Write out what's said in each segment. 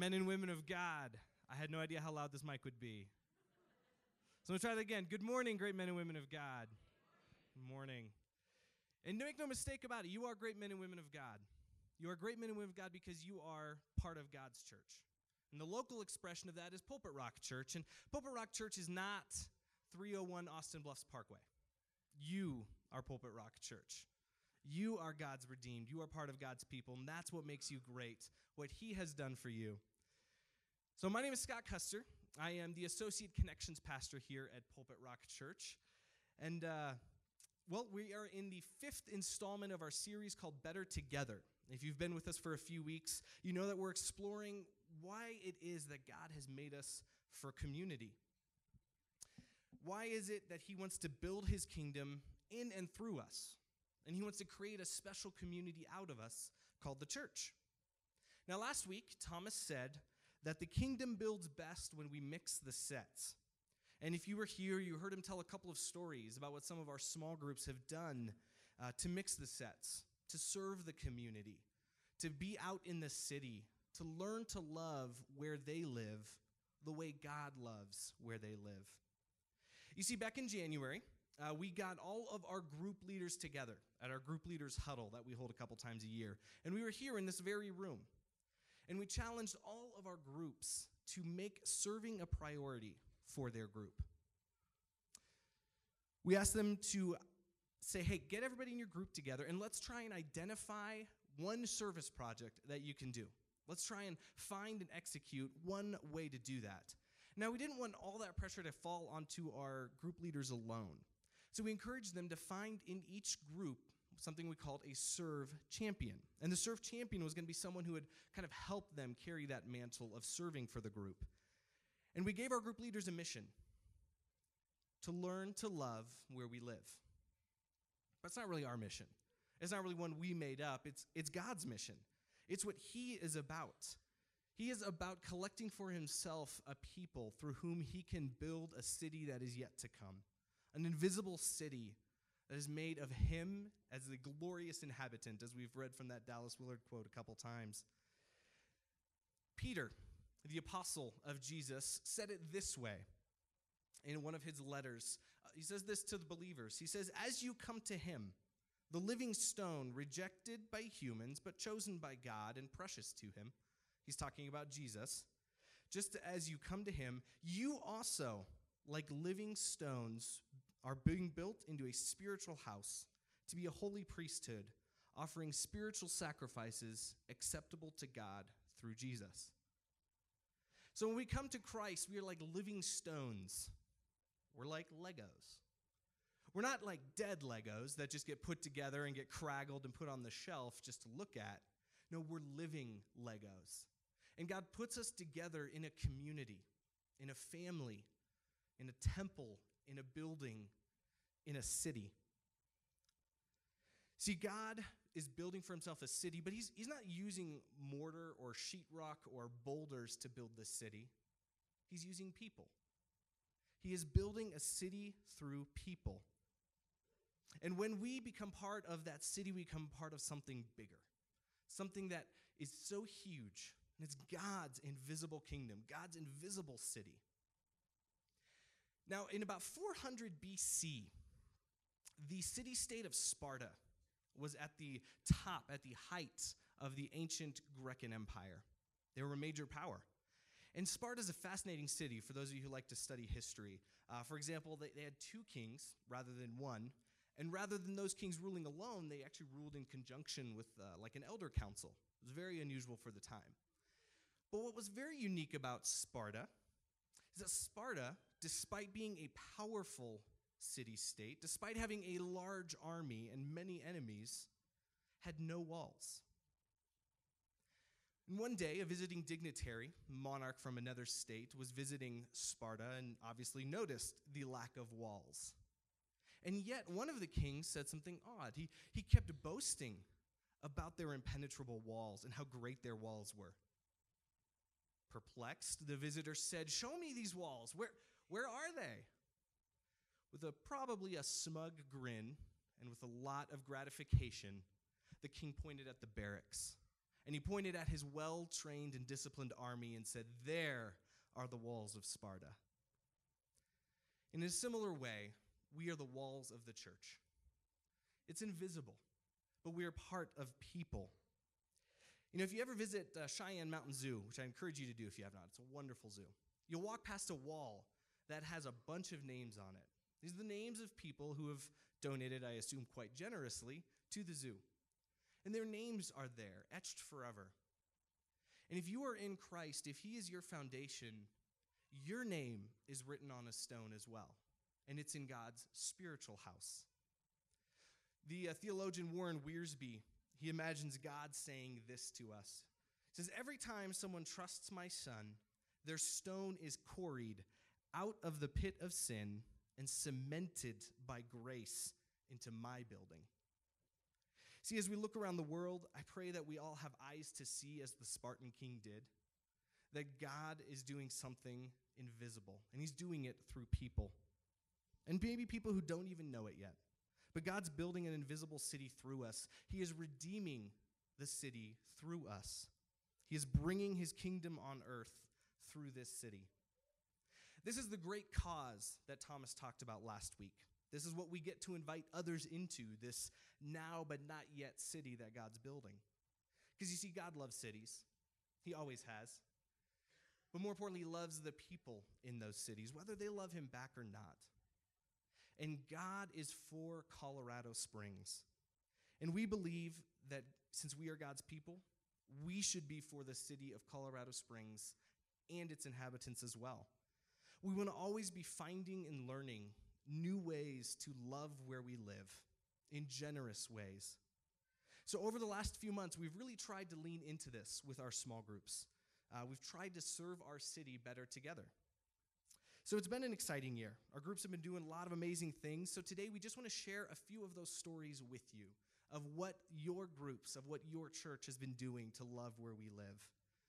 Men and women of God. I had no idea how loud this mic would be. So I'm going to try that again. Good morning, great men and women of God. Good morning. And make no mistake about it, you are great men and women of God. You are great men and women of God because you are part of God's church. And the local expression of that is Pulpit Rock Church. And Pulpit Rock Church is not 301 Austin Bluffs Parkway. You are Pulpit Rock Church. You are God's redeemed. You are part of God's people, and that's what makes you great, what he has done for you. So my name is Scott Custer. I am the Associate Connections Pastor here at Pulpit Rock Church. And, we are in the 5th installment of our series called Better Together. If you've been with us for a few weeks, you know that we're exploring why it is that God has made us for community. Why is it that he wants to build his kingdom in and through us? And he wants to create a special community out of us called the church. Now, last week, Thomas said that the kingdom builds best when we mix the sets. And if you were here, you heard him tell a couple of stories about what some of our small groups have done to mix the sets, to serve the community, to be out in the city, to learn to love where they live the way God loves where they live. You see, back in January, we got all of our group leaders together at our group leaders huddle that we hold a couple times a year. And we were here in this very room. And we challenged all of our groups to make serving a priority for their group. We asked them to say, hey, get everybody in your group together and let's try and identify one service project that you can do. Let's try and find and execute one way to do that. Now, we didn't want all that pressure to fall onto our group leaders alone. So we encouraged them to find in each group something we called a serve champion. And the serve champion was going to be someone who would kind of help them carry that mantle of serving for the group. And we gave our group leaders a mission to learn to love where we live. But it's not really our mission. It's not really one we made up. It's God's mission. It's what he is about. He is about collecting for himself a people through whom he can build a city that is yet to come. An invisible city that is made of him as the glorious inhabitant, as we've read from that Dallas Willard quote a couple times. Peter, the apostle of Jesus, said it this way in one of his letters. He says this to the believers. He says, as you come to him, the living stone rejected by humans, but chosen by God and precious to him. He's talking about Jesus. Just as you come to him, you also, like living stones, are being built into a spiritual house to be a holy priesthood, offering spiritual sacrifices acceptable to God through Jesus. So when we come to Christ, we are like living stones. We're like Legos. We're not like dead Legos that just get put together and get craggled and put on the shelf just to look at. No, we're living Legos. And God puts us together in a community, in a family, in a temple, in a building, in a city. See, God is building for himself a city, but he's not using mortar or sheetrock or boulders to build this city. He's using people. He is building a city through people. And when we become part of that city, we become part of something bigger, something that is so huge. And it's God's invisible kingdom, God's invisible city. Now, in about 400 BC, the city-state of Sparta was at the top, at the height of the ancient Grecan Empire. They were a major power. And Sparta is a fascinating city for those of you who like to study history. For example, they had 2 kings rather than 1. And rather than those kings ruling alone, they actually ruled in conjunction with like an elder council. It was very unusual for the time. But what was very unique about Sparta is that Sparta, despite being a powerful city-state, despite having a large army and many enemies, had no walls. And one day, a visiting dignitary, monarch from another state, was visiting Sparta and obviously noticed the lack of walls. And yet, one of the kings said something odd. He kept boasting about their impenetrable walls and how great their walls were. Perplexed, the visitor said, "Show me these walls. Where are they?" With probably a smug grin and with a lot of gratification, the king pointed at the barracks. And he pointed at his well-trained and disciplined army and said, "There are the walls of Sparta." In a similar way, we are the walls of the church. It's invisible, but we are part of people. You know, if you ever visit Cheyenne Mountain Zoo, which I encourage you to do if you have not, it's a wonderful zoo, you'll walk past a wall that has a bunch of names on it. These are the names of people who have donated, I assume quite generously, to the zoo. And their names are there, etched forever. And if you are in Christ, if he is your foundation, your name is written on a stone as well. And it's in God's spiritual house. The theologian Warren Wiersbe, he imagines God saying this to us. He says, "Every time someone trusts my son, their stone is quarried out of the pit of sin and cemented by grace into my building." See, as we look around the world, I pray that we all have eyes to see as the Spartan king did, that God is doing something invisible, and he's doing it through people. And maybe people who don't even know it yet. But God's building an invisible city through us. He is redeeming the city through us. He is bringing his kingdom on earth through this city. This is the great cause that Thomas talked about last week. This is what we get to invite others into, this now but not yet city that God's building. Because you see, God loves cities. He always has. But more importantly, he loves the people in those cities, whether they love him back or not. And God is for Colorado Springs. And we believe that since we are God's people, we should be for the city of Colorado Springs and its inhabitants as well. We want to always be finding and learning new ways to love where we live in generous ways. So over the last few months, we've really tried to lean into this with our small groups. We've tried to serve our city better together. So it's been an exciting year. Our groups have been doing a lot of amazing things. So today we just want to share a few of those stories with you of what your groups, of what your church has been doing to love where we live.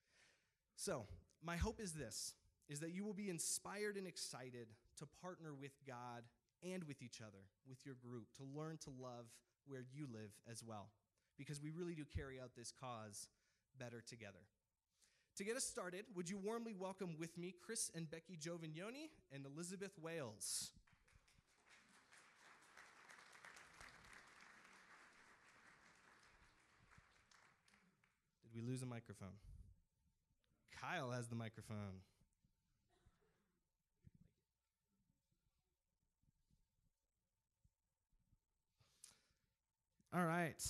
So my hope is this, is that you will be inspired and excited to partner with God and with each other, with your group, to learn to love where you live as well, because we really do carry out this cause better together. To get us started, would you warmly welcome with me Chris and Becky Giovignoni and Elizabeth Wales. Did we lose a microphone? Kyle has the microphone. All right.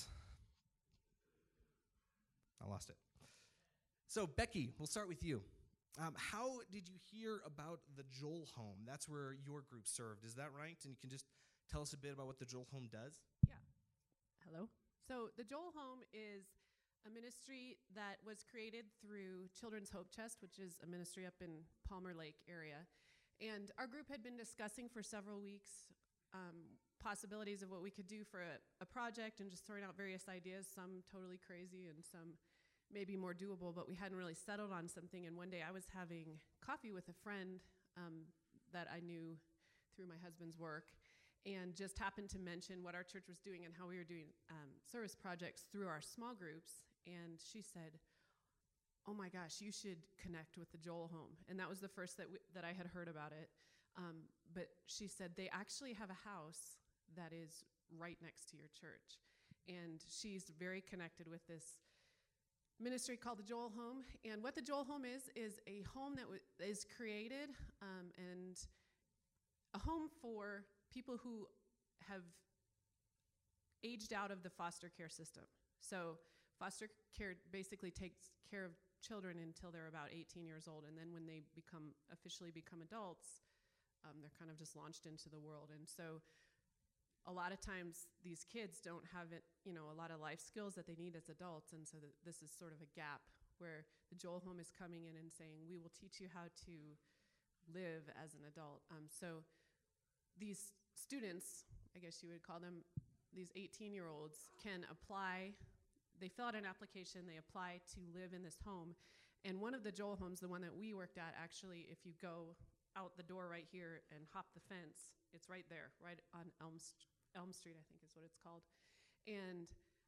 I lost it. So, Becky, we'll start with you. How did you hear about the Joel Home? That's where your group served. Is that right? And you can just tell us a bit about what the Joel Home does? Yeah. Hello. So the Joel Home is a ministry that was created through Children's Hope Chest, which is a ministry up in Palmer Lake area. And our group had been discussing for several weeks possibilities of what we could do for a project and just throwing out various ideas, some totally crazy and some maybe more doable, but we hadn't really settled on something. And one day I was having coffee with a friend that I knew through my husband's work, and just happened to mention what our church was doing and how we were doing service projects through our small groups. And she said, "Oh my gosh, you should connect with the Joel Home." And that was the first that I had heard about it. But she said, they actually have a house that is right next to your church. And she's very connected with this ministry called the Joel Home. And what the Joel Home is a home that is created and a home for people who have aged out of the foster care system. So foster care basically takes care of children until they're about 18 years old. And then when they officially become adults, they're kind of just launched into the world. And so a lot of times these kids don't have a lot of life skills that they need as adults. And so this is sort of a gap where the Joel Home is coming in and saying, we will teach you how to live as an adult. So these students, I guess you would call them, these 18-year-olds can apply. They fill out an application, they apply to live in this home. And one of the Joel Homes, the one that we worked at, actually, if you go out the door right here and hop the fence, it's right there, right on Elm Street, I think is what it's called. And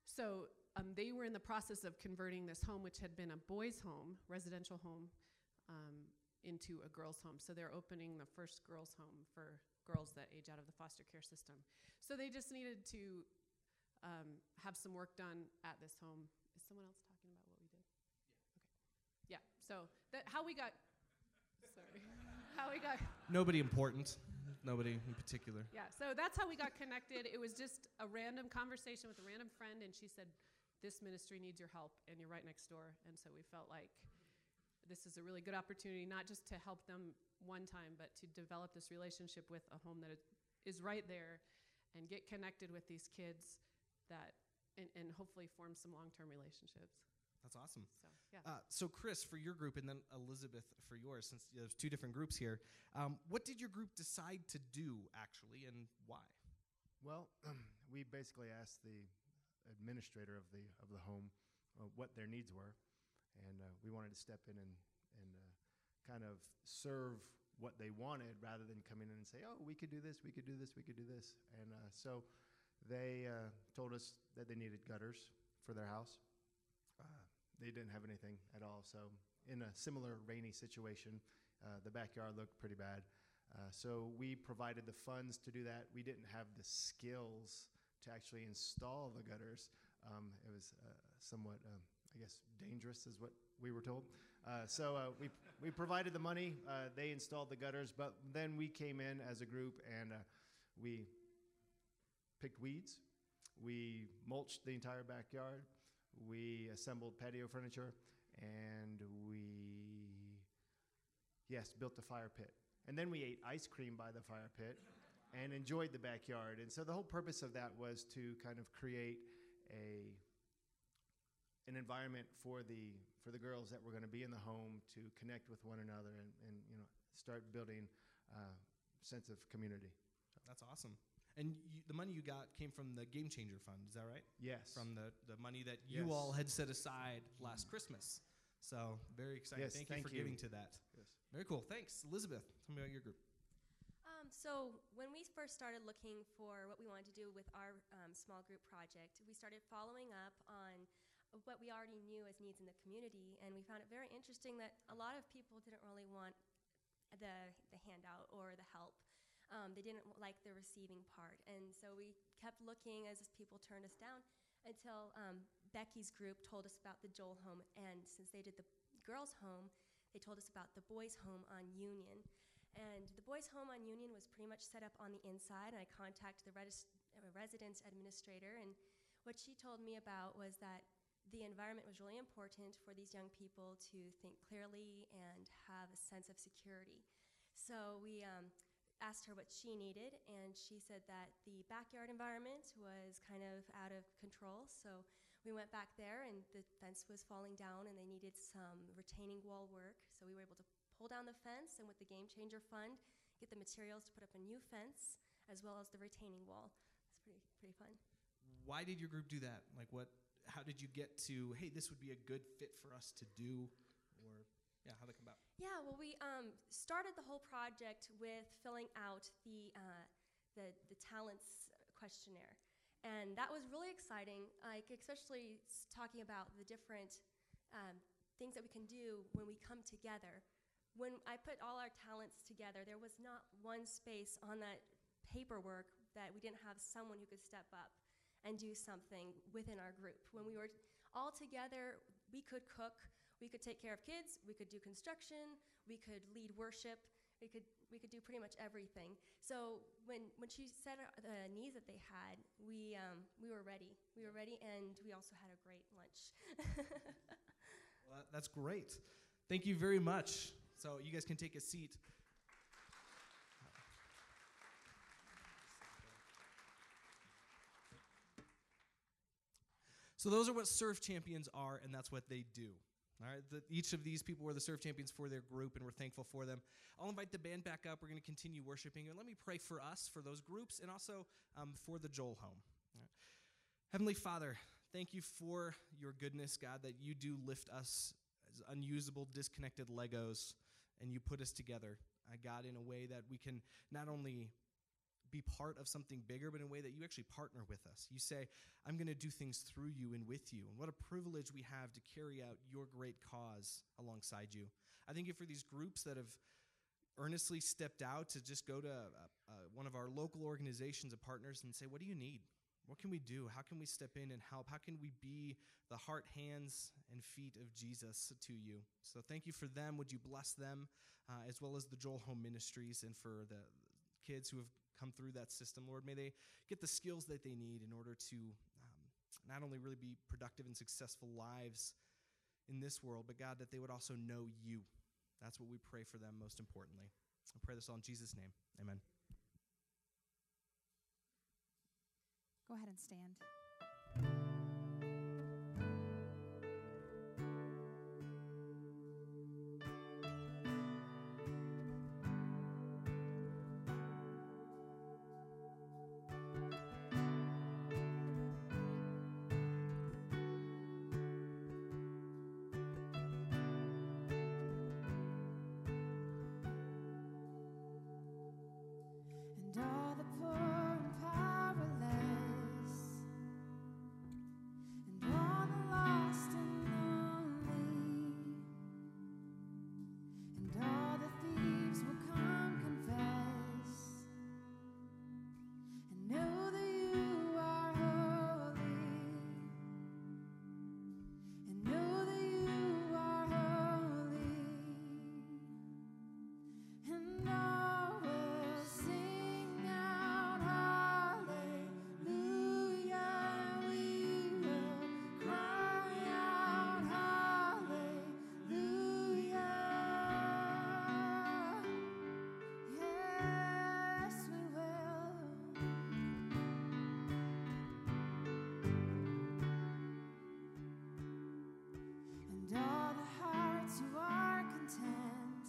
So they were in the process of converting this home, which had been a boys' home, residential home, into a girls' home. So they're opening the first girls' home for girls that age out of the foster care system. So they just needed to have some work done at this home. Is someone else talking about what we did? Yeah. Okay. Yeah. So how we got. Sorry. How we got. Nobody important. Nobody in particular. Yeah. So that's how we got connected. It was just a random conversation with a random friend, and she said, "This ministry needs your help, and you're right next door." And so we felt like this is a really good opportunity, not just to help them one time, but to develop this relationship with a home that is right there, and get connected with these kids that, and hopefully form some long-term relationships. That's awesome. So, yeah. So Chris, for your group, and then Elizabeth for yours, since there's two different groups here, what did your group decide to do, actually, and why? Well, we basically asked the administrator of the home what their needs were, and we wanted to step in and kind of serve what they wanted rather than come in and say, "Oh, we could do this, we could do this, we could do this." And so they told us that they needed gutters for their house. They didn't have anything at all. So in a similar rainy situation, the backyard looked pretty bad. So we provided the funds to do that. We didn't have the skills to actually install the gutters. It was somewhat, I guess, dangerous is what we were told. So we provided the money. They installed the gutters. But then we came in as a group and we picked weeds. We mulched the entire backyard. We assembled patio furniture, and built a fire pit. And then we ate ice cream by the fire pit and enjoyed the backyard. And so the whole purpose of that was to kind of create an environment for the girls that were going to be in the home to connect with one another and start building a sense of community. That's awesome. And the money you got came from the Game Changer Fund, is that right? Yes. From the money that you all had set aside last Christmas. So very exciting. Yes, thank you for giving to that. Yes. Very cool. Thanks. Elizabeth, tell me about your group. So when we first started looking for what we wanted to do with our small group project, we started following up on what we already knew as needs in the community, and we found it very interesting that a lot of people didn't really want the handout or the help. They didn't like the receiving part, and so we kept looking as people turned us down until Becky's group told us about the Joel home, and since they did the girls' home, they told us about the boys' home on Union. And the boys' home on Union was pretty much set up on the inside, and I contacted the residence administrator, and what she told me about was that the environment was really important for these young people to think clearly and have a sense of security. So we asked her what she needed, and she said that the backyard environment was kind of out of control. So we went back there, and the fence was falling down, and they needed some retaining wall work. So we were able to pull down the fence, and with the Game Changer Fund, get the materials to put up a new fence, as well as the retaining wall. It's pretty fun. Why did your group do that? How did you get to, hey, this would be a good fit for us to do? Or, yeah, how'd that come about? Yeah, well, we started the whole project with filling out the talents questionnaire. And that was really exciting, especially talking about the different things that we can do when we come together. When I put all our talents together, there was not one space on that paperwork that we didn't have someone who could step up and do something within our group. When we were all together, we could cook, we could take care of kids, we could do construction, we could lead worship, we could do pretty much everything. So when she said the needs that they had, we were ready. We were ready, and we also had a great lunch. Well, that's great. Thank you very much. So you guys can take a seat. So those are what surf champions are, and that's what they do. All right, each of these people were the surf champions for their group, and we're thankful for them. I'll invite the band back up. We're going to continue worshiping, and let me pray for us, for those groups, and also for the Joel home. All right. Heavenly Father, thank you for your goodness, God, that you do lift us as unusable, disconnected Legos, and you put us together, God, in a way that we can not only be part of something bigger, but in a way that you actually partner with us. You say, I'm going to do things through you and with you. And what a privilege we have to carry out your great cause alongside you. I thank you for these groups that have earnestly stepped out to just go to one of our local organizations of partners and say, what do you need? What can we do? How can we step in and help? How can we be the heart, hands, and feet of Jesus to you? So thank you for them. Would you bless them, as well as the Joel Home Ministries, and for the kids who have come through that system, Lord. May they get the skills that they need in order to not only really be productive and successful lives in this world, but God, that they would also know you. That's what we pray for them most importantly. I pray this all in Jesus' name. Amen. Go ahead and stand. And all the poor and powerless, and all the lost and lonely, and all the thieves will come confess and know that you are holy, and know that you are holy, and all will sing out hallelujah. We will cry out hallelujah. Yes, we will. And all the hearts who are content,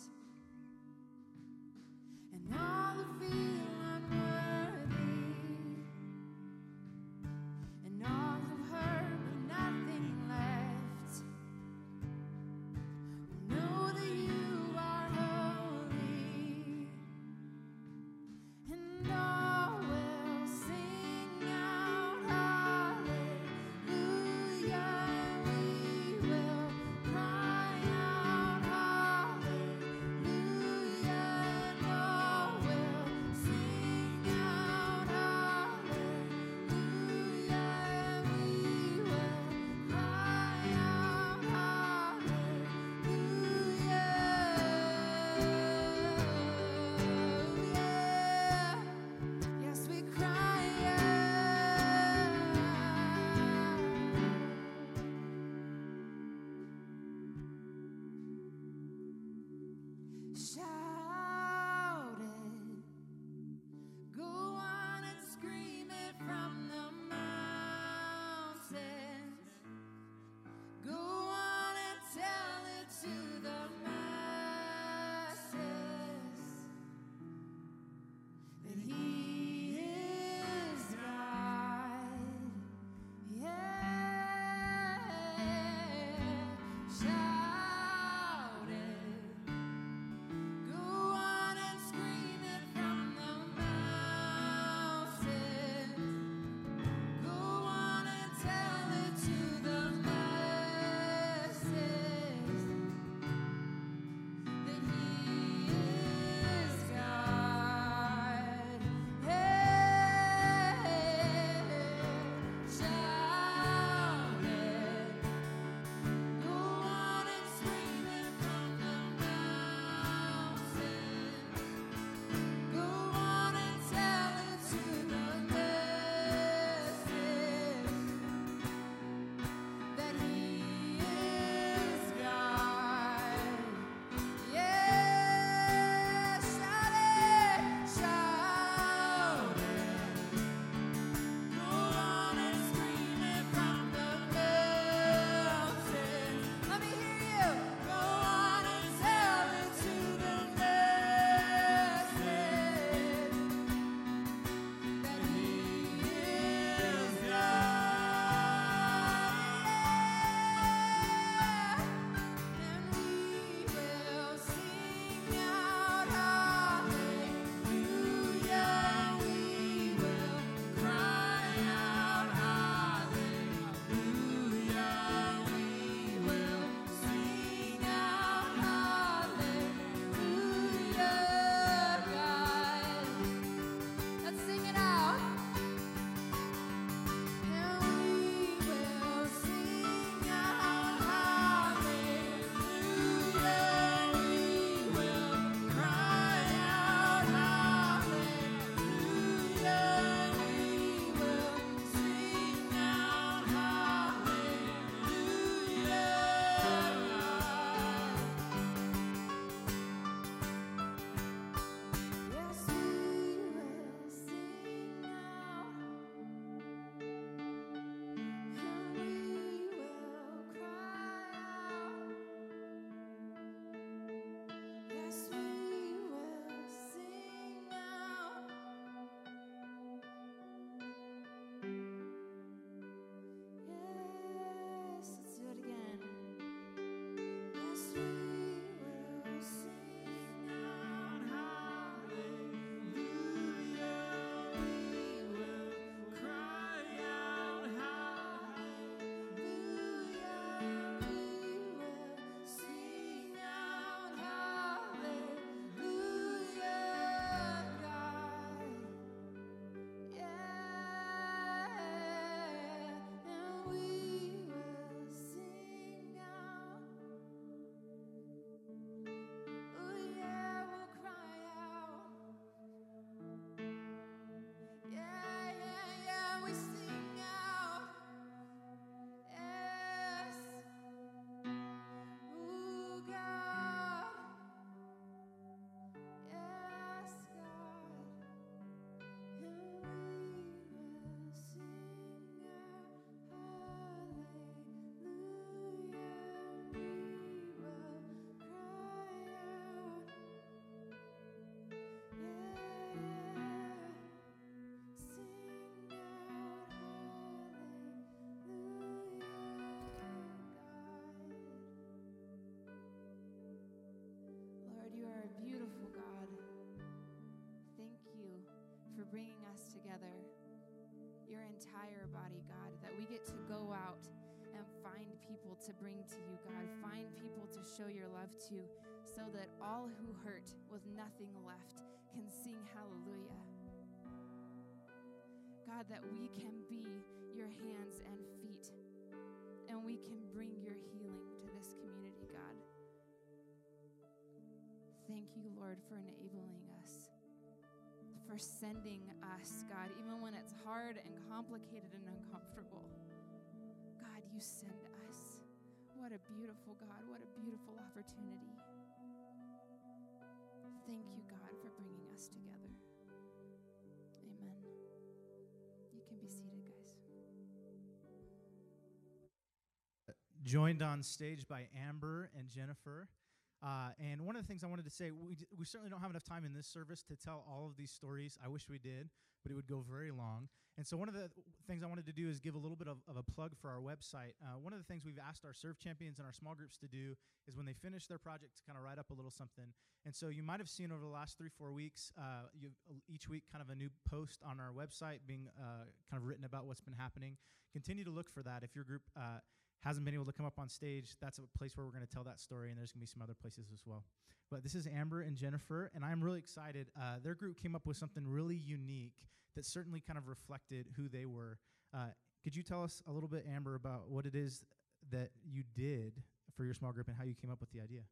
and all who feel unworthy, and all who hurt with nothing left, will know that you are holy, and all will sing out hallelujah. We will cry out hallelujah, and all will sing out hallelujah. We will cry out hallelujah. Yes, we cry out. Shout it, go on and scream it from the mountains. Go on and tell it to the masses that He is God. Yeah, shout it. Go bringing us together, your entire body, God, that we get to go out and find people to bring to you, God, find people to show your love to, so that all who hurt with nothing left can sing hallelujah. God, that we can be your hands and feet, and we can bring your healing to this community, God. Thank you, Lord, for enabling us, for sending us, God, even when it's hard and complicated and uncomfortable. God, you send us. What a beautiful God, what a beautiful opportunity. Thank you, God, for bringing us together. Amen. You can be seated, guys. Joined on stage by Amber and Jennifer. And one of the things I wanted to say, we certainly don't have enough time in this service to tell all of these stories. I wish we did, but it would go very long. And so one of the things I wanted to do is give a little bit of a plug for our website. One of the things we've asked our serve champions and our small groups to do is when they finish their project to kind of write up a little something. And so you might have seen over the last 3-4 weeks, each week kind of a new post on our website being kind of written about what's been happening. Continue to look for that. If your group hasn't been able to come up on stage, that's a place where we're going to tell that story, and there's going to be some other places as well. But this is Amber and Jennifer, and I'm really excited. Their group came up with something really unique that certainly kind of reflected who they were. Could you tell us a little bit, Amber, about what it is that you did for your small group and how you came up with the idea?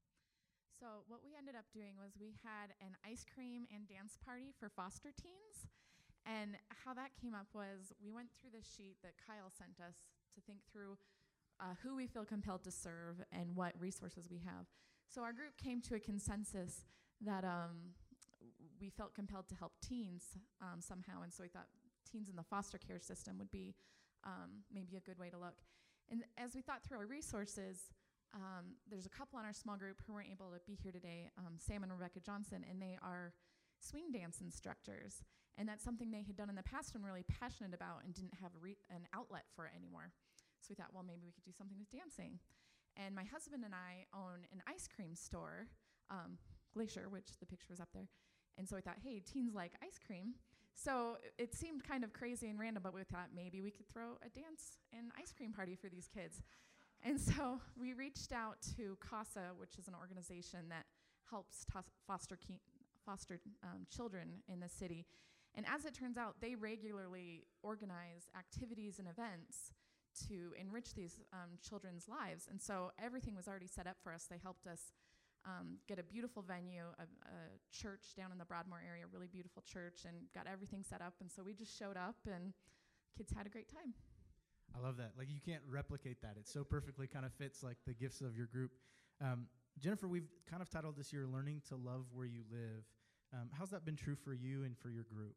So what we ended up doing was we had an ice cream and dance party for foster teens. And how that came up was we went through the sheet that Kyle sent us to think through who we feel compelled to serve and what resources we have. So our group came to a consensus that we felt compelled to help teens somehow, and so we thought teens in the foster care system would be maybe a good way to look. And as we thought through our resources, there's a couple on our small group who weren't able to be here today, Sam and Rebecca Johnson, and they are swing dance instructors. And that's something they had done in the past and were really passionate about and didn't have an outlet for it anymore. So we thought, well, maybe we could do something with dancing. And my husband and I own an ice cream store, Glacier, which the picture was up there. And so we thought, hey, teens like ice cream. So it seemed kind of crazy and random, but we thought maybe we could throw a dance and ice cream party for these kids. And so we reached out to CASA, which is an organization that helps foster children in the city. And as it turns out, they regularly organize activities and events to enrich these children's lives. And so everything was already set up for us. They helped us get a beautiful venue, a church down in the Broadmoor area, a really beautiful church, and got everything set up. And so we just showed up, and kids had a great time. I love that. Like, you can't replicate that. It so perfectly kind of fits like the gifts of your group. Jennifer, we've kind of titled this year Learning to Love Where You Live. How's that been true for you and for your group?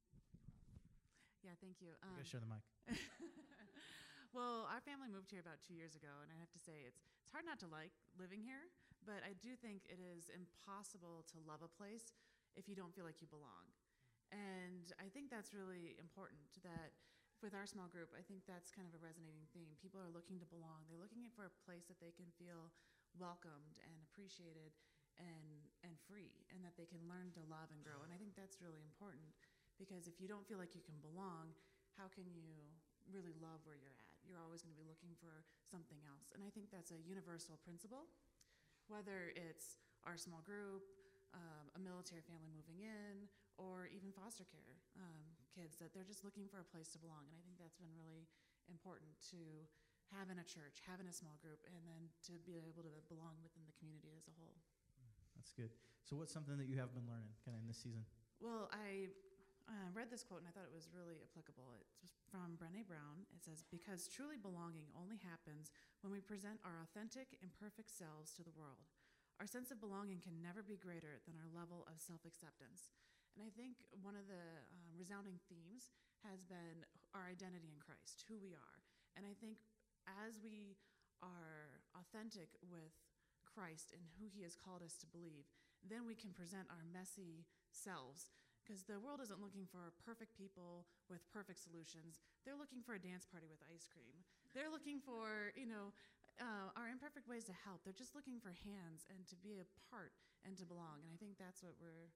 Yeah, thank you. You guys share the mic. Well, our family moved here about 2 years ago, and I have to say it's hard not to like living here, but I do think it is impossible to love a place if you don't feel like you belong. And I think that's really important, that with our small group, I think that's kind of a resonating theme. People are looking to belong. They're looking for a place that they can feel welcomed and appreciated and free, and that they can learn to love and grow. And I think that's really important, because if you don't feel like you can belong, how can you really love where you're at? You're always going to be looking for something else. And I think that's a universal principle, whether it's our small group, a military family moving in, or even foster care kids, that they're just looking for a place to belong. And I think that's been really important to have in a church, have in a small group, and then to be able to belong within the community as a whole. That's good. So what's something that you have been learning kind of in this season? Well, I read this quote, and I thought it was really applicable. It's from Brené Brown. It says, "Because truly belonging only happens when we present our authentic, imperfect selves to the world. Our sense of belonging can never be greater than our level of self-acceptance." And I think one of the resounding themes has been our identity in Christ, who we are. And I think as we are authentic with Christ and who he has called us to believe, then we can present our messy selves. Because the world isn't looking for perfect people with perfect solutions. They're looking for a dance party with ice cream. They're looking for, our imperfect ways to help. They're just looking for hands and to be a part and to belong. And I think that's what we're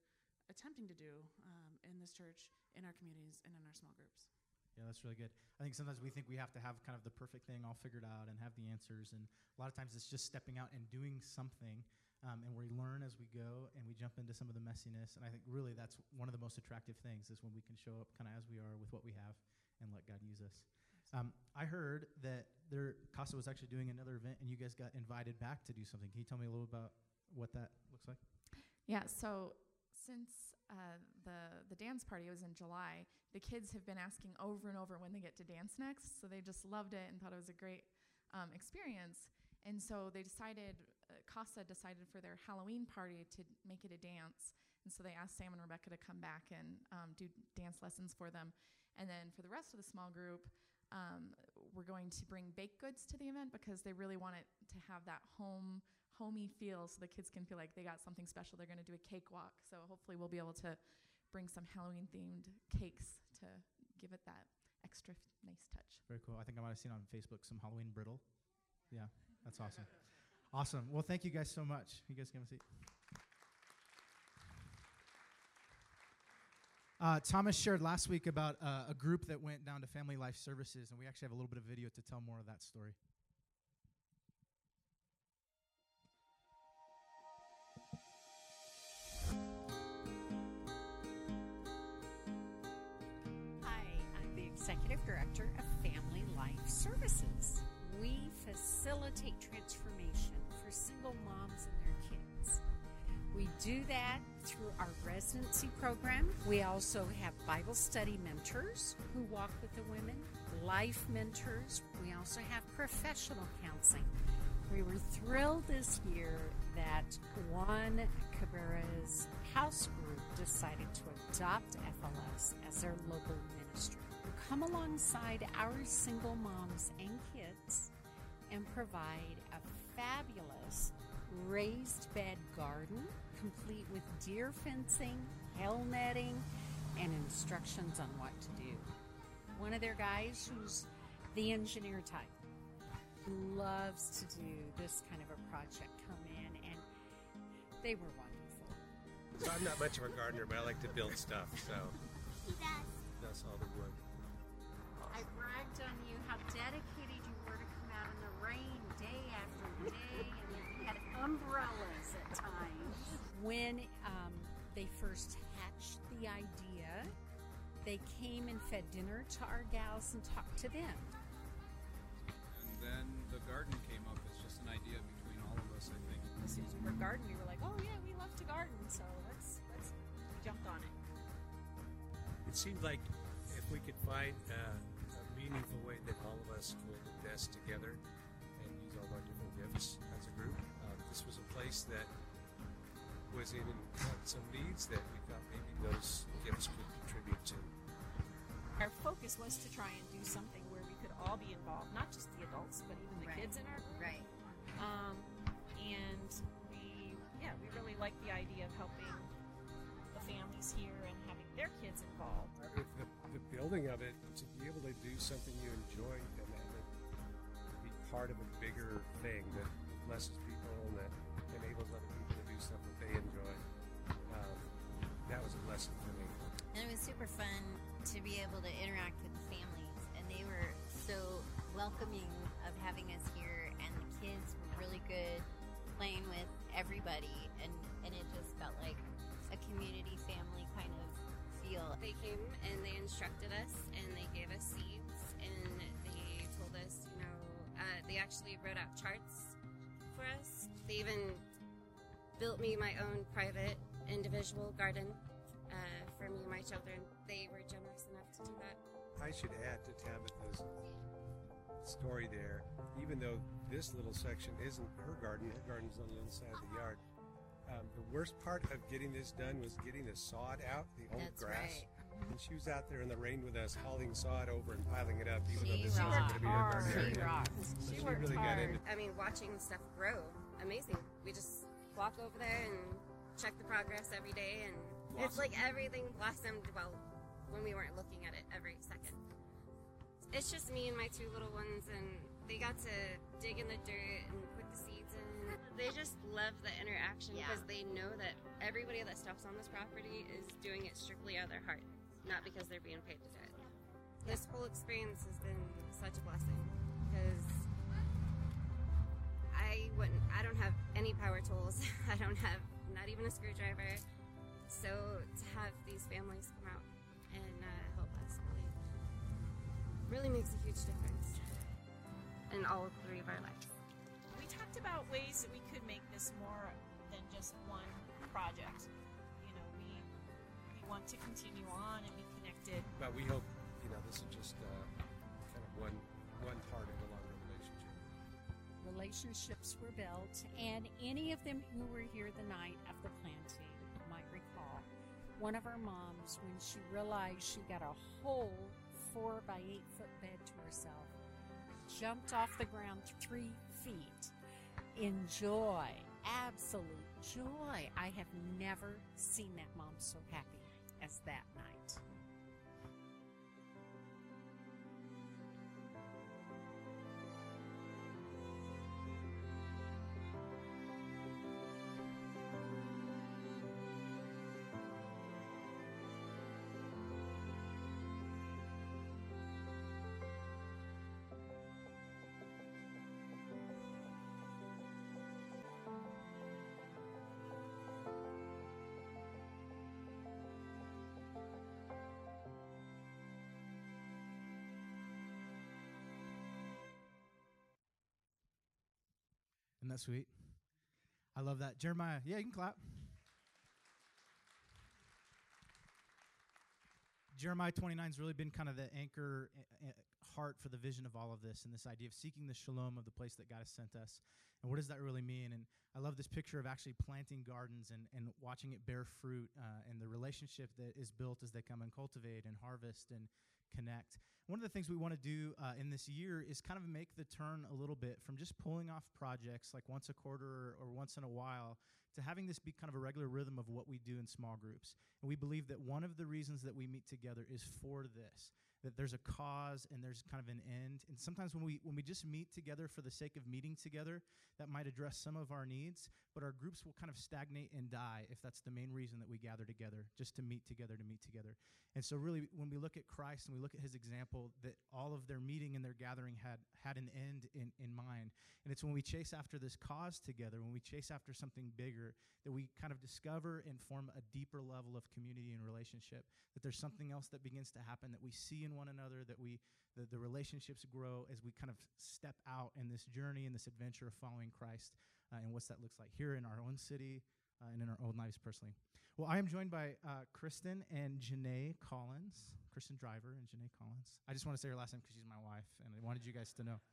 attempting to do in this church, in our communities, and in our small groups. Yeah, that's really good. I think sometimes we think we have to have kind of the perfect thing all figured out and have the answers, and a lot of times it's just stepping out and doing something, and we learn as we go, and we jump into some of the messiness, and I think really that's one of the most attractive things is when we can show up kind of as we are with what we have and let God use us. I heard that Casa was actually doing another event, and you guys got invited back to do something. Can you tell me a little about what that looks like? Yeah, so since the dance party was in July, the kids have been asking over and over when they get to dance next, so they just loved it and thought it was a great experience. And so they decided, Casa decided for their Halloween party to make it a dance, and so they asked Sam and Rebecca to come back and do dance lessons for them. And then for the rest of the small group, we're going to bring baked goods to the event because they really want it to have that homey feel so the kids can feel like they got something special. They're going to do a cake walk, so hopefully we'll be able to bring some Halloween-themed cakes to give it that extra nice touch. Very cool. I think I might have seen on Facebook some Halloween brittle. Yeah, that's awesome. Awesome. Well, thank you guys so much. You guys can have a seat. Thomas shared last week about a group that went down to Family Life Services, and we actually have a little bit of video to tell more of that story. Hi, I'm the Executive Director of Family Life Services. We facilitate transformation for single moms and their kids. We do that through our residency program. We also have Bible study mentors who walk with the women, life mentors. We also have professional counseling. We were thrilled this year that Juan Cabrera's house group decided to adopt FLS as their local ministry. We come alongside our single moms and kids and provide a fabulous raised bed garden, complete with deer fencing, hail netting, and instructions on what to do. One of their guys, who's the engineer type, loves to do this kind of a project, come in, and they were wonderful. So I'm not much of a gardener, but I like to build stuff, so He does. that's all the wood. I bragged on you how dedicated you were to come out in the rain day after day, and you had umbrellas at times. When they first hatched the idea, they came and fed dinner to our gals and talked to them. And then the garden came up as just an idea between all of us, I think. As soon as we were gardening, we were like, oh yeah, we love to garden, so let's we jumped on it. It seemed like if we could find a meaningful way that all of us could invest together and use all our different gifts as a group, this was a place that was in some needs that we thought maybe those gifts could contribute to. Our focus was to try and do something where we could all be involved, not just the adults, but even the kids in our group. Right. And we really like the idea of helping the families here and having their kids involved. With the building of it, to be able to do something you enjoy and that be part of a bigger thing that blesses people and that enables other people to do stuff that they enjoy, that was a blessing for me. And it was super fun to be able to interact with the families, and they were so welcoming of having us here, and the kids were really good playing with everybody, and it just felt like a community family kind of feel. They came and they instructed us and they gave us seeds and they told us, they actually wrote out charts for us. They even built me my own private individual garden for me and my children. They were generous enough to do that. I should add to Tabitha's story there, even though this little section isn't her garden's on the other side of the yard. The worst part of getting this done was getting the sod out, the old grass. Right. And she was out there in the rain with us, hauling sod over and piling it up, even though She this isn't going to be her garden She area. rocks. So She she worked really got hard. into I mean, watching stuff grow, amazing. We just walk over there and check the progress every day, and it's like everything blossomed well when we weren't looking at it every second. It's just me and my two little ones, and they got to dig in the dirt and put the seeds in. They just love the interaction because they know that every everybody that steps on this property is doing it strictly out of their heart, not because they're being paid to do it. This whole experience has been such a blessing because I don't have any power tools. I don't have not even a screwdriver. So to have these families come out and help us really makes a huge difference in all 3 of our lives. We talked about ways that we could make this more than just one project. You know, we want to continue on and be connected. But we hope, this is just kind of one part of the longer relationship. Relationships were built, and any of them who were here the night of the planting might recall one of our moms, when she realized she got a whole 4 by 8 foot bed to herself, jumped off the ground 3 feet in joy, absolute joy. I have never seen that mom so happy as that night. Isn't that sweet? I love that. Jeremiah, yeah, you can clap. Jeremiah 29 has really been kind of the anchor heart for the vision of all of this, and this idea of seeking the shalom of the place that God has sent us. And what does that really mean? And I love this picture of actually planting gardens and watching it bear fruit, and the relationship that is built as they come and cultivate and harvest and connect. One of the things we want to do in this year is kind of make the turn a little bit from just pulling off projects like once a quarter or once in a while to having this be kind of a regular rhythm of what we do in small groups. And we believe that one of the reasons that we meet together is for this, that there's a cause and there's kind of an end. And sometimes when we just meet together for the sake of meeting together, that might address some of our needs, but our groups will kind of stagnate and die if that's the main reason that we gather together, just to meet together, to meet together. And so really, when we look at Christ and we look at his example, that all of their meeting and their gathering had an end in mind. And it's when we chase after this cause together, when we chase after something bigger, that we kind of discover and form a deeper level of community and relationship, that there's something else that begins to happen, that we see in one another, that the relationships grow as we kind of step out in this journey and this adventure of following Christ, and what's that looks like here in our own city and in our own lives personally. Well, I am joined by Kristen and Janae Collins, Kristen Driver and Janae Collins. I just want to say her last name because she's my wife, and I wanted you guys to know.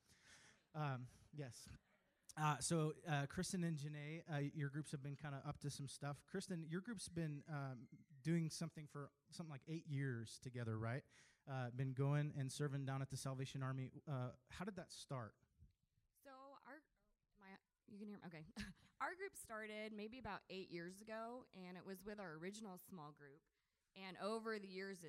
Yes. So Kristen and Janae, your groups have been kind of up to some stuff. Kristen, your group's been doing something for something like 8 years together, right? Been going and serving down at the Salvation Army. How did that start? So you can hear me? Okay. Our group started maybe about 8 years ago, and it was with our original small group. And over the years,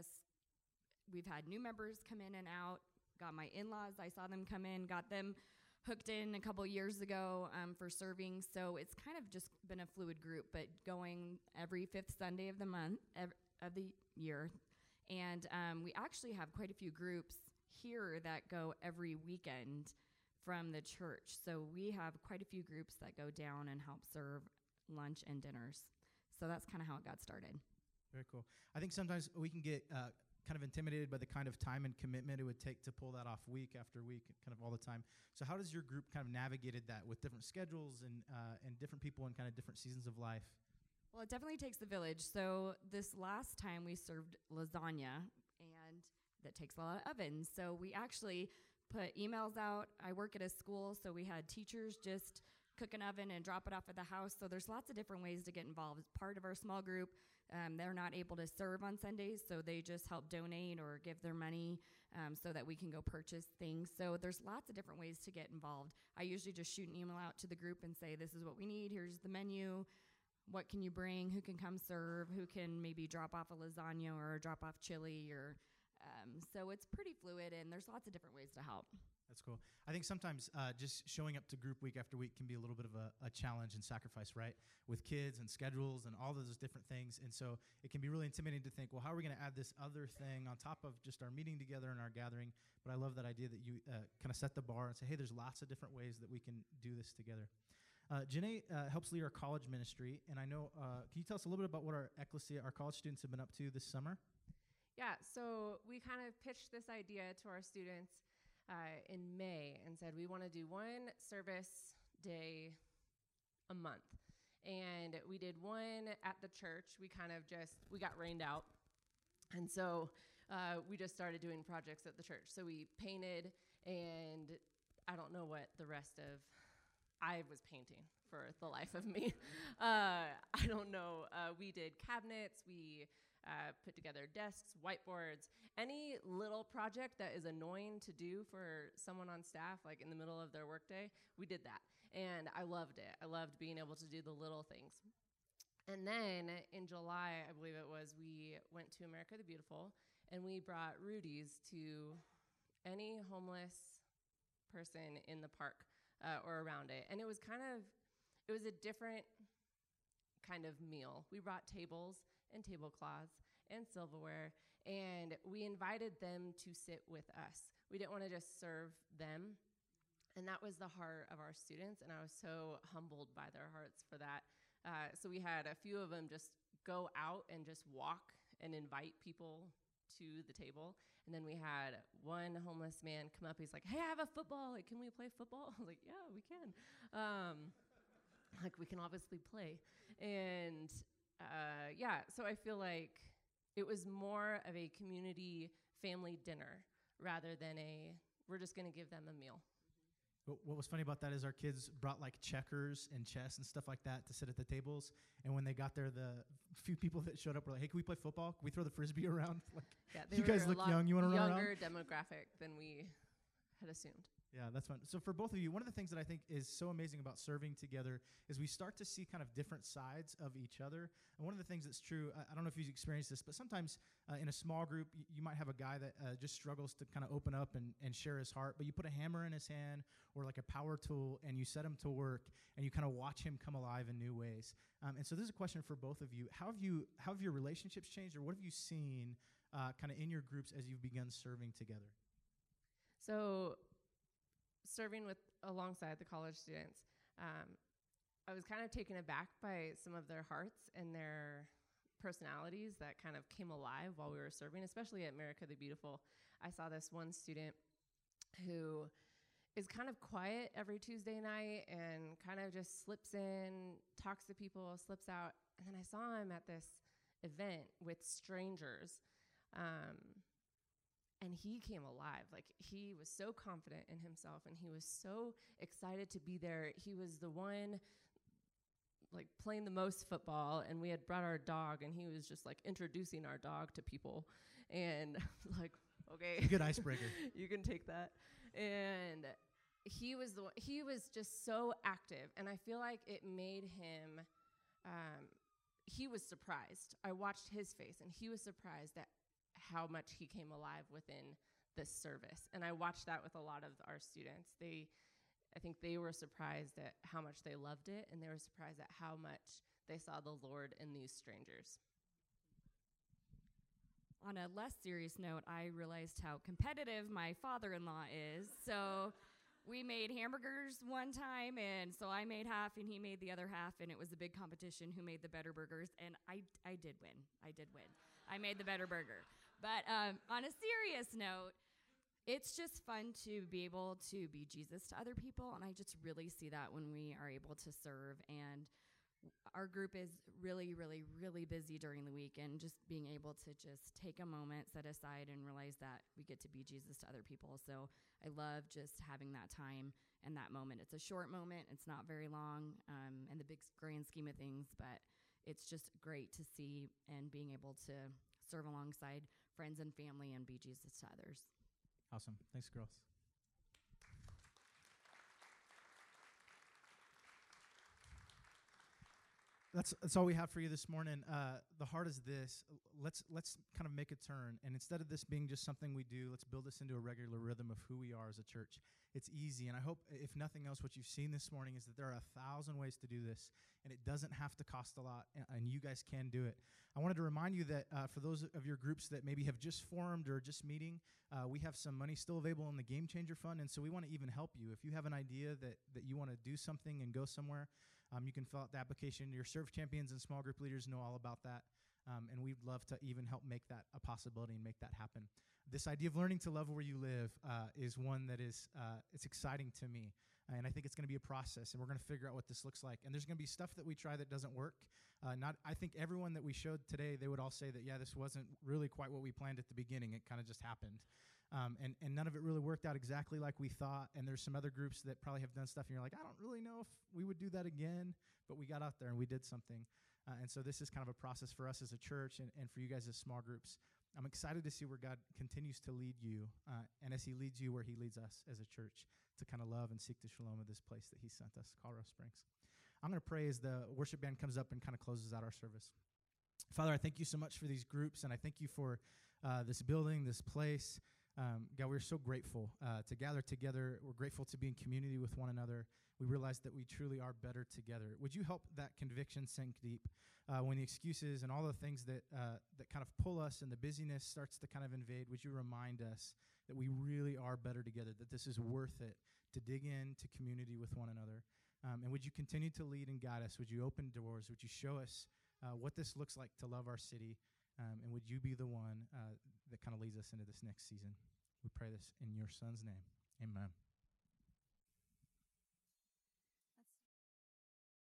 we've had new members come in and out. Got my in-laws, I saw them come in, got them hooked in a couple years ago for serving. So it's kind of just been a fluid group, but going every 5th Sunday of the month, of the year. And we actually have quite a few groups here that go every weekend from the church. So we have quite a few groups that go down and help serve lunch and dinners. So that's kind of how it got started. Very cool. I think sometimes we can get kind of intimidated by the kind of time and commitment it would take to pull that off week after week, kind of all the time. So how does your group kind of navigated that with different schedules and different people in kind of different seasons of life? Well, it definitely takes the village. So this last time we served lasagna, and that takes a lot of ovens. So we actually put emails out. I work at a school, so we had teachers just cook an oven and drop it off at the house. So there's lots of different ways to get involved. As part of our small group, they're not able to serve on Sundays, so they just help donate or give their money so that we can go purchase things. So there's lots of different ways to get involved. I usually just shoot an email out to the group and say, this is what we need, here's the menu, what can you bring, who can come serve, who can maybe drop off a lasagna or drop off chili, or so it's pretty fluid, and there's lots of different ways to help. That's cool. I think sometimes just showing up to group week after week can be a little bit of a challenge and sacrifice, right? With kids and schedules and all those different things. And so it can be really intimidating to think, well, how are we going to add this other thing on top of just our meeting together and our gathering? But I love that idea that you kind of set the bar and say, hey, there's lots of different ways that we can do this together. Janae helps lead our college ministry. And I know, can you tell us a little bit about what our ecclesia, our college students have been up to this summer? Yeah, so we kind of pitched this idea to our students in May and said we want to do one service day a month. And we did one at the church. We got rained out. And so we just started doing projects at the church. So we painted, and I don't know what the rest of, I was painting for the life of me. I don't know. We did cabinets. We put together desks, whiteboards, any little project that is annoying to do for someone on staff, like in the middle of their workday, we did that. And I loved it. I loved being able to do the little things. And then in July, I believe it was, we went to America the Beautiful, and we brought Rudy's to any homeless person in the park or around it. And it was a different kind of meal. We brought tables and tablecloths and silverware, and we invited them to sit with us. We didn't want to just serve them, and that was the heart of our students, and I was so humbled by their hearts for that. So we had a few of them just go out and just walk and invite people to the table, and then we had one homeless man come up. He's like, hey, I have a football. Like, can we play football? I was like, yeah, we can. We can obviously play. And so I feel like it was more of a community family dinner rather than we're just going to give them a meal. What was funny about that is our kids brought like checkers and chess and stuff like that to sit at the tables. And when they got there, the few people that showed up were like, hey, can we play football? Can we throw the Frisbee around? Like, yeah, you guys look young. You want to run around? Younger demographic than we had assumed. Yeah, that's fun. So for both of you, one of the things that I think is so amazing about serving together is we start to see kind of different sides of each other. And one of the things that's true, I don't know if you've experienced this, but sometimes in a small group, you might have a guy that just struggles to kind of open up and share his heart, but you put a hammer in his hand or like a power tool and you set him to work and you kind of watch him come alive in new ways. And so this is a question for both of you. How have your relationships changed, or what have you seen kind of in your groups as you've begun serving together? So serving alongside the college students, I was kind of taken aback by some of their hearts and their personalities that kind of came alive while we were serving, especially at America the Beautiful. I saw this one student who is kind of quiet every Tuesday night and kind of just slips in, talks to people, slips out. And then I saw him at this event with strangers. And he came alive. Like, he was so confident in himself, and he was so excited to be there. He was the one, like, playing the most football, and we had brought our dog, and he was just, like, introducing our dog to people. And, like, okay. Good icebreaker. You can take that. And he was just so active, and I feel like it made him, he was surprised. I watched his face, and he was surprised at how much he came alive within this service. And I watched that with a lot of our students. I think they were surprised at how much they loved it, and they were surprised at how much they saw the Lord in these strangers. On a less serious note, I realized how competitive my father-in-law is. So we made hamburgers one time, and so I made half, and he made the other half, and it was a big competition who made the better burgers, and I did win. I made the better burger. But on a serious note, it's just fun to be able to be Jesus to other people, and I just really see that when we are able to serve. And our group is really, really, really busy during the week, and just being able to just take a moment, set aside, and realize that we get to be Jesus to other people. So I love just having that time and that moment. It's a short moment. It's not very long in the big grand scheme of things, but it's just great to see and being able to serve alongside friends and family and be Jesus to others. Awesome. Thanks, girls. That's all we have for you this morning. The heart is this. Let's kind of make a turn. And instead of this being just something we do, let's build this into a regular rhythm of who we are as a church. It's easy. And I hope, if nothing else, what you've seen this morning is that there are 1,000 ways to do this. And it doesn't have to cost a lot. And you guys can do it. I wanted to remind you that for those of your groups that maybe have just formed or just meeting, we have some money still available in the Game Changer Fund. And so we want to even help you. If you have an idea that you want to do something and go somewhere, you can fill out the application. Your Serve Champions and small group leaders know all about that, and we'd love to even help make that a possibility and make that happen. This idea of learning to love where you live is one that is it's exciting to me, and I think it's going to be a process, and we're going to figure out what this looks like. And there's going to be stuff that we try that doesn't work. I think everyone that we showed today, they would all say that, yeah, this wasn't really quite what we planned at the beginning. It kind of just happened. And none of it really worked out exactly like we thought. And there's some other groups that probably have done stuff, and you're like, I don't really know if we would do that again, but we got out there and we did something. And so this is kind of a process for us as a church and for you guys as small groups. I'm excited to see where God continues to lead you, and as he leads you where he leads us as a church to kind of love and seek the shalom of this place that he sent us, Colorado Springs. I'm going to pray as the worship band comes up and kind of closes out our service. Father, I thank you so much for these groups, and I thank you for this building, this place. God, we're so grateful to gather together. We're grateful to be in community with one another. We realize that we truly are better together. Would you help that conviction sink deep when the excuses and all the things that kind of pull us and the busyness starts to kind of invade? Would you remind us that we really are better together, that this is worth it to dig into community with one another? And would you continue to lead and guide us? Would you open doors? Would you show us what this looks like to love our city? And would you be the one that kind of leads us into this next season? We pray this in your son's name. Amen.